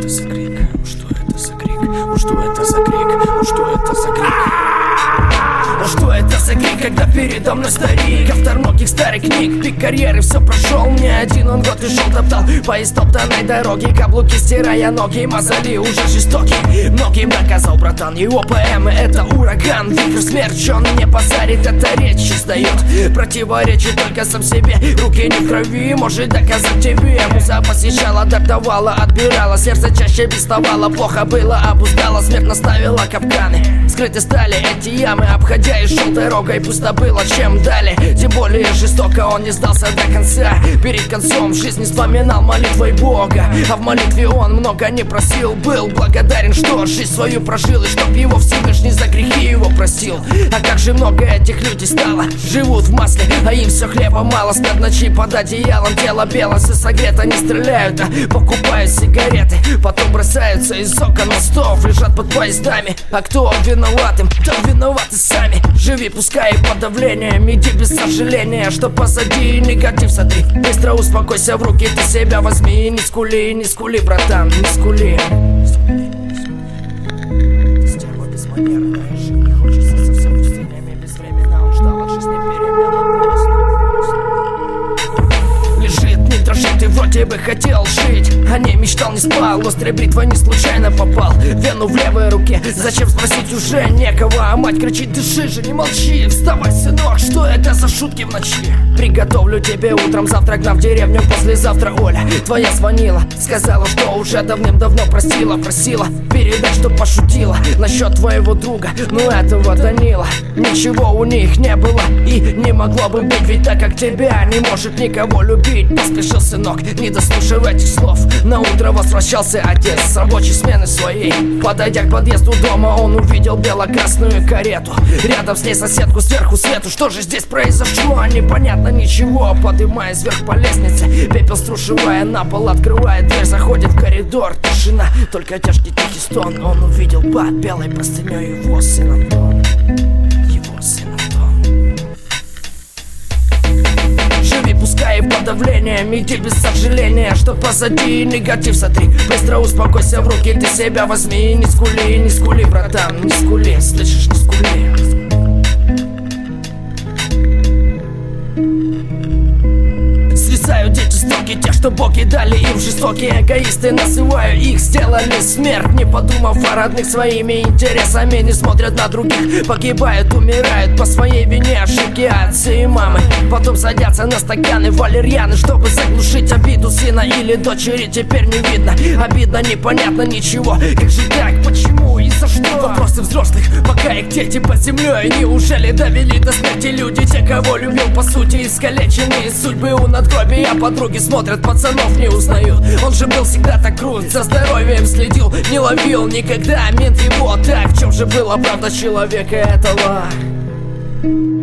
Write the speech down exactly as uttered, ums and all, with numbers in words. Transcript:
это за крик? Ну что это за крик? Ну что это за крик? Ну что это за крик? Ну что это за крик, когда передо мной старик? Автор многих старых книг, пик карьеры, все прошел. Не один он год и шел, топтал по истоптанной дороге, каблуки стирая ноги, мозоли уже жестокие. Многим доказал, братан, его поэмы это ураган. Вихрь смерч, он не позарит, это речь издает. Противоречит только сам себе, руки не в крови, может доказать тебе. Муза посещала, адаптовала, отбирала, сердце чаще бестовало, плохо было, обуздала, смерть наставила капканы. Скрыты стали эти ямы, обходя и шел дорогой, пусто было, чем далее. Тем более жестоко он не сдался до конца. Перед концом жизни вспоминал молитвой Бога, а в молитве он много не просил. Был благодарен, что жизнь свою прожил, и чтоб его Всевышний за грехи его простил. А как же много этих людей стало, живут в масле, а им все хлеба мало. Спят ночи под одеялом, тело белое, все согрето, не стреляют, а покупают сигареты. Потом бросаются из окон мостов, лежат под поездами. А кто виноватым? Да виноваты сами. Живи, пускай и под давлением, иди без сожаления, что позади негатив сотри. Быстро успокойся, в руки ты себя возьми. Не скули, не скули, братан, не скули. Стерва безманерная, жить не хочется совсем пустынями, без времени он ждал от жизни перемен. Лежит, не дрожит и вроде бы хотел жить, а не мечтал, не спал. Острой бритвой не случайно попал в вену в левой руке. Зачем спросить, уже некого, а мать кричит: дыши же, не молчи. Вставай, сынок, что это за шутки в ночи? Приготовлю тебе утром завтрак, на в деревню послезавтра. Оля твоя звонила, сказала, что уже давным-давно простила. Просила передать, что пошутила насчет твоего друга, ну этого Данила. Ничего у них не было и не могло бы быть, ведь так как тебя не может никого любить. Поспешил сынок, не дослушав этих слов. На утро возвращался отец с рабочей смены своей. Подойдя к подъезду дома, он увидел бело-красную карету. Рядом с ней соседку сверху свету. Что же здесь произошло? Непонятно ничего. Поднимаясь вверх по лестнице, пепел струшивая на пол, открывает дверь, заходит в коридор. Тишина, только тяжкий тихий стон. Он увидел под белой простыней его сын Антон. Его сын Антон. Живи, пускай и под давлением, иди без сожаления, что позади негатив сотри. Быстро успокойся, в руки ты себя возьми. Не скули, не скули, братан, не скули, слышишь, не скули. Свисают дети стоки, те, что боги дали им жестокие эгоисты. Насываю их, сделали смерть, не подумав о родных. Своими интересами не смотрят на других. Погибают, умирают по своей вине, ошибки отцы и мамы. Потом садятся на стаканы валерьяны, чтобы заглушить обиду сына или дочери. Теперь не видно, обидно, непонятно ничего. Как же так, почему и за что? Вопросы взрослых, пока их дети под землей. Неужели довели до смерти люди, те, кого любил по сути? Искалеченные судьбы у надгробия, подруги смотрят, пацанов не узнают. Он же был всегда так крут, за здоровьем следил, не ловил никогда мент его. Так в чем же была правда человека этого?